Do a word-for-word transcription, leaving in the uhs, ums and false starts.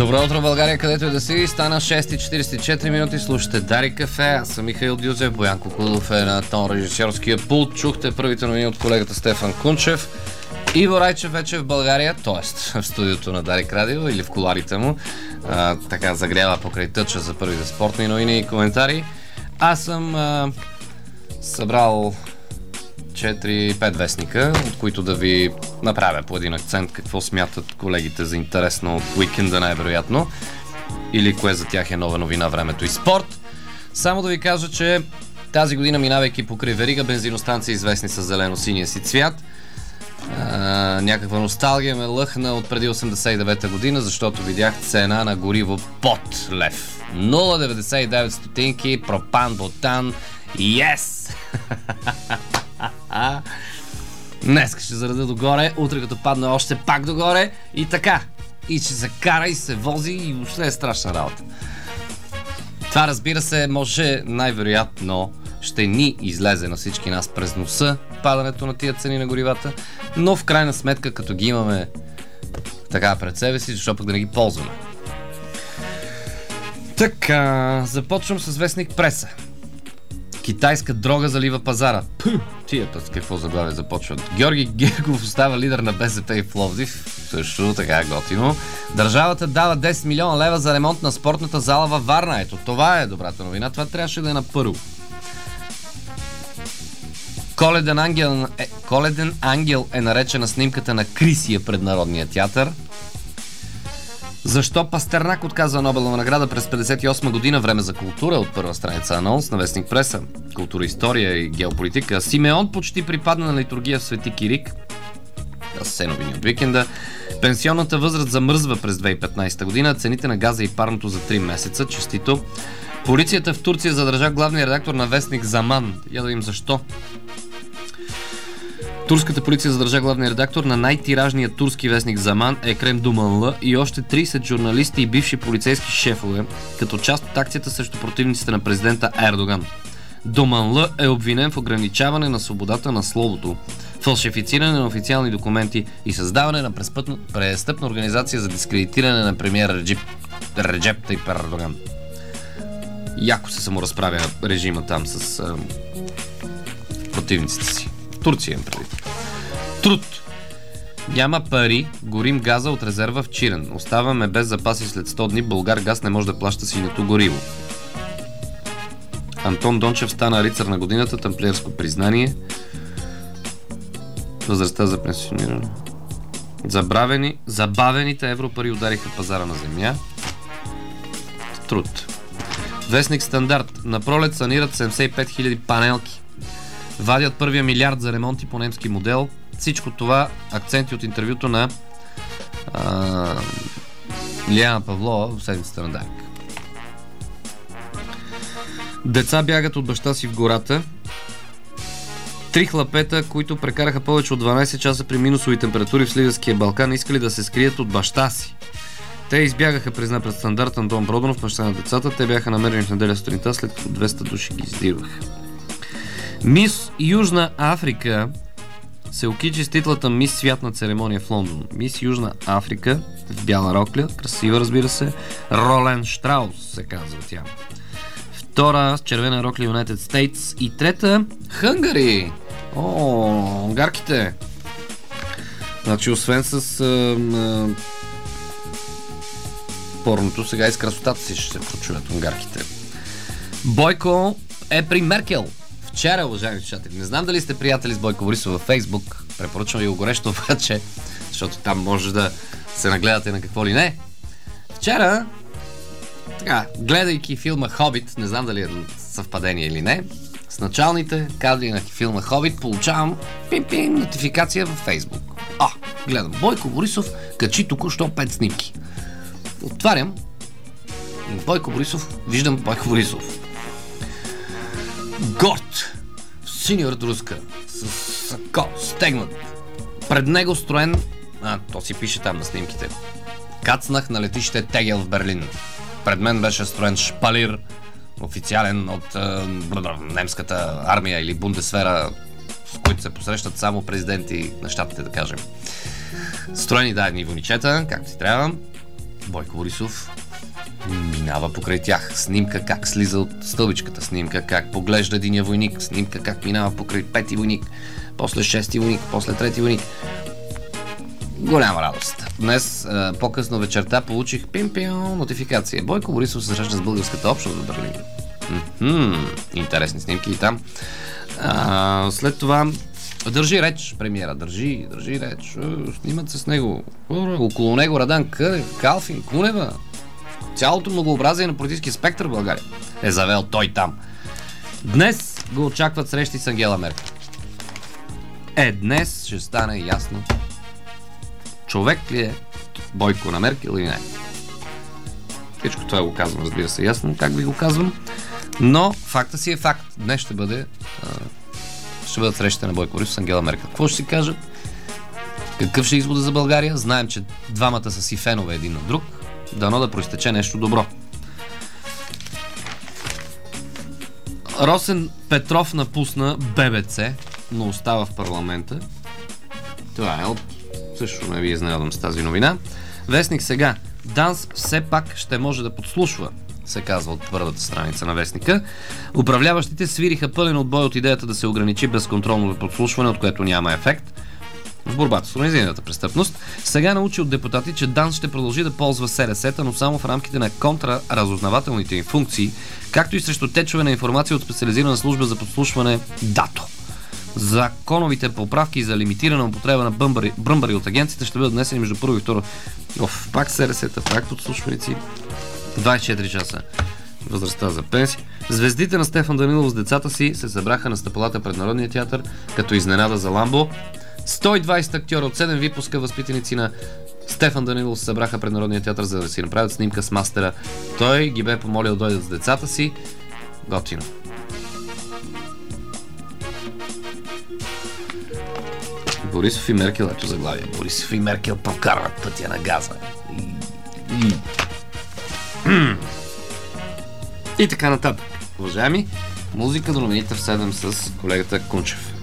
Добро утро, България, където и да си. Стана шест и четирийсет и четири минути. Слушате Дарик кафе. Аз съм Михаил Дюзев. Боянко Кудов е на тон режисьорския пулт. Чухте първите новини от колегата Стефан Кунчев. Иво Райчев вече в България, т.е. в студиото на Дарик Радио или в куларите му. А, така загрява покрай тъча за първите спортни новини и коментари. Аз съм а, събрал четири-пет вестника, от които да ви направя по един акцент какво смятат колегите за интересно от уикенда най-вероятно, или кое за тях е нова новина, времето и спорт. Само да ви кажа, че тази година, минавайки покрай верига бензиностанции, известни с зелено-синия си цвят, а, някаква носталгия ме лъхна от преди осемдесет и девета година, защото видях цена на гориво под лев. нула деветдесет и девет стотинки, пропан, бутан, yes! Днес ще зареда догоре, утре като падне още пак догоре и така. И ще се кара и се вози и въобще е страшна работа. Това, разбира се, може най-вероятно ще ни излезе на всички нас през носа падането на тия цени на горивата, но в крайна сметка, като ги имаме така пред себе си, защо пък да не ги ползваме. Така, започвам с вестник Преса. Китайска дрога залива пазара. Пъл, тия път какво заглавие започват. Георги Гергов остава лидер на БСП и в Пловдив. Също така готино. Държавата дава десет милиона лева за ремонт на спортната зала във Варна. Ето, това е добрата новина. Това трябваше да е на първо. Коледен ангел е, Коледен ангел е наречена снимката на Крисия пред Народния театър. Защо Пастернак отказва Нобелова награда през петдесет и осма година? Време за култура от първа страница анонс на вестник Преса. Култура, история и геополитика. Симеон почти припадна на литургия в Свети Кирик. Това са все новини от уикенда. Пенсионната възраст замръзва през две хиляди и петнадесета година. Цените на газа и парното за три месеца. Честито. Полицията в Турция задържа главния редактор на вестник Заман. Я да видим защо. Турската полиция задържа главния редактор на най-тиражния турски вестник Заман Екрем Думанлы и още тридесет журналисти и бивши полицейски шефове, като част от акцията срещу противниците на президента Ердоган. Думанлы е обвинен в ограничаване на свободата на словото, фалшифициране на официални документи и създаване на престъпна организация за дискредитиране на премиер Реджеп, Реджеп Тайип Ердоган. Яко се саморазправя режима там с а, противниците си. Турция им преди. Труд. Няма пари, горим газа от резерва в Чирен. Оставаме без запаси след сто дни. Булгаргаз не може да плаща синето гориво. Антон Дончев стана рицар на годината, тамплиерско признание. Възрастта за пенсиониране. Забравени, забавените европари удариха пазара на земя. Труд. Вестник Стандарт. На пролет санират седемдесет и пет хиляди панелки. Вадят първия милиард за ремонти по немски модел. Всичко това акценти от интервюто на а, Лиляна Павлова в седмицата на Дарик. Деца бягат от баща си в гората. Три хлапета, които прекараха повече от дванадесет часа при минусови температури в Сливенския Балкан, искали да се скрият от баща си. Те избягаха, призна пред Стандарт Антон Проданов, баща на децата. Те бяха намерени в неделя сутринта, след като двеста души ги издирваха. Мис Южна Африка се окичи с титлата Мис свят на церемония в Лондон. Мис Южна Африка в бяла рокля, красива, разбира се. Ролен Штраус се казва тя. Втора с червена рокля United States и трета Хънгари. О, унгарките. Значи освен с а, а, порното, сега и с красотата си ще се прочуват унгарките. Бойко е при Меркел. Вчера, уважаеми слушатели, не знам дали сте приятели с Бойко Борисов във Фейсбук, препоръчвам ви го горещо обаче, защото там може да се нагледате на какво ли не. Вчера, така, гледайки филма Хобит, не знам дали е съвпадение или не, с началните кадри на филма Хобит получавам пим-пим нотификация във Фейсбук. А, гледам, Бойко Борисов качи току-що пет снимки. Отварям Бойко Борисов, виждам Бойко Борисов. Горд, в синя руска, с сако, стегнат. Пред него строен, а, то си пише там на снимките. Кацнах на летище Тегел в Берлин. Пред мен беше строен шпалир, официален от е, немската армия или бундесвера, с които се посрещат само президенти на щатите, да кажем. Строени, да, едни воничета, както си трябва. Бойко Борисов минава покрай тях. Снимка как слиза от стълбичката, снимка как поглежда единия войник, снимка как минава покрай пети войник, после шести войник, после трети войник. Голяма радост. Днес, по-късно вечерта, получих пим-пим нотификация. Бойко Борисов се среща с българската общност в Берлин. М-м-м, интересни снимки и там. А, след това държи реч, премиера, държи, държи реч. Снимат се с него. Около него Радан Кънев, Калфин, Кунева. Цялото многообразие на политическия спектър в България е завел той там. Днес го очакват срещи с Ангела Меркел. Е, днес ще стане ясно човек ли е Бойко на Меркел или не. Всичко това го казвам, разбира се, ясно как ви го казвам, но факта си е факт. Днес ще бъде а, ще бъдат срещите на Бойко Борисов с Ангела Меркел. Какво ще си кажат? Какъв ще е извода за България? Знаем, че двамата са си фенове един на друг. Дано да проистече нещо добро. Росен Петров напусна ББЦ, но остава в парламента. Това е от... Също не ви изненадам с тази новина. Вестник сега. ДАНС все пак ще може да подслушва, се казва от първата страница на вестника. Управляващите свириха пълен отбой от идеята да се ограничи безконтролното подслушване, от което няма ефект в борбата с организираната престъпност. Сега научи от депутати, че ДАНС ще продължи да ползва СРС-та, но само в рамките на контраразузнавателните им функции, както и срещу течове на информация от специализирана служба за подслушване ДАТО. Законовите поправки за лимитирана употреба на бъмбари, бръмбари от агенцията ще бъдат внесени между първо и второ. Оф, пак СРС-та, пак подслушваници. двайсет и четири часа възрастта за пенсия. Звездите на Стефан Данилов с децата си се събраха на стъпалата пред Народния театър, като изненада за Ламбо. сто и двайсет актьора от седем випуска възпитаници на Стефан Данилов се събраха пред Народния театър, за да си направят снимка с мастера. Той ги бе помолил да дойдат с децата си. Готино. Борисов и Меркел, ето заглавие. Борисов и Меркел прокарват пътя на газа. И, и... и така нататък. Уважаеми, музика до новините в седем с колегата Кунчев.